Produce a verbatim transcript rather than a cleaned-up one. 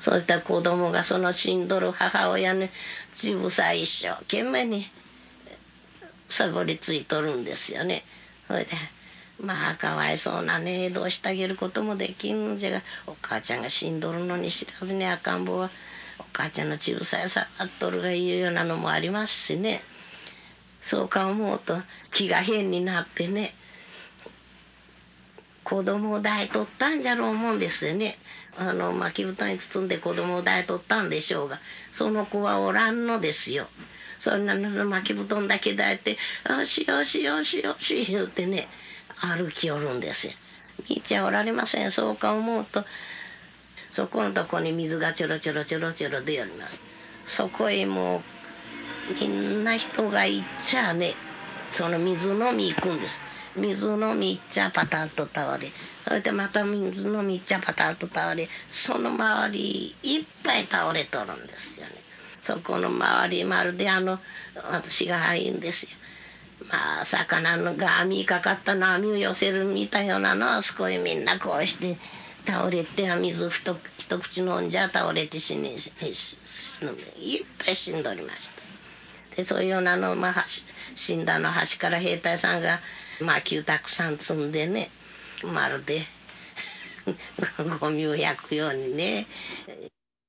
そうした子供がその死んどる母親に乳房一生懸命に探りついとるんですよね。それでまあかわいそうなね、どうしてあげることもできんのじゃが、お母ちゃんが死んどるのに知らずに赤ん坊はお母ちゃんの乳房や触っとるがいうようなのもありますしね。そうか思うと気が変になってね、子供を抱いとったんじゃろう思うんですよね。あの巻き布団に包んで子供を抱いとったんでしょうが、その子はおらんのですよ。そんなの巻き布団だけ抱いて「よしよしよしよし」言うてね歩きよるんですよ。兄ちゃんおられません。そうか思うとそこのとこに水がちょろちょろちょろちょろ出よります。そこへもうみんな人が行っちゃね、その水飲み行くんです。水飲み行っちゃパタンと倒れ、それでまた水飲み行っちゃパタンと倒れ、その周りいっぱい倒れとるんですよね。そこの周りまるであの私が入るんですよ。まあ魚が網かかったの網を寄せるみたいなのはそこへみんなこうして倒れて水ふと一口飲んじゃ倒れて死に死ぬいっぱい死んでおりました。でそういうようなの、まあ、死んだの端から兵隊さんが薪をたくさん積んでね、まるでゴミを焼くようにね